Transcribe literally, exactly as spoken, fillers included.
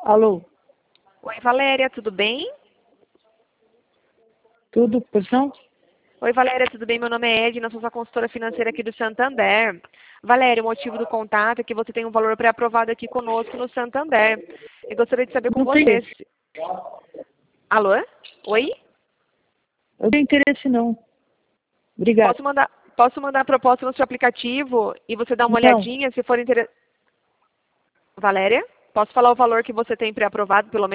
Alô? Oi, Valéria, tudo bem? Tudo, pois não? Oi, Valéria, tudo bem? Meu nome é Edna, sou sua consultora financeira aqui do Santander. Valéria, o motivo do contato é que você tem um valor pré-aprovado aqui conosco no Santander. Eu gostaria de saber com Não tenho. você. se- Alô? Oi? Eu não tenho interesse, não. Obrigado. Posso mandar, posso mandar a proposta no seu aplicativo e você dá uma Não. olhadinha se for interessante? Valéria, posso falar o valor que você tem pré-aprovado, pelo menos?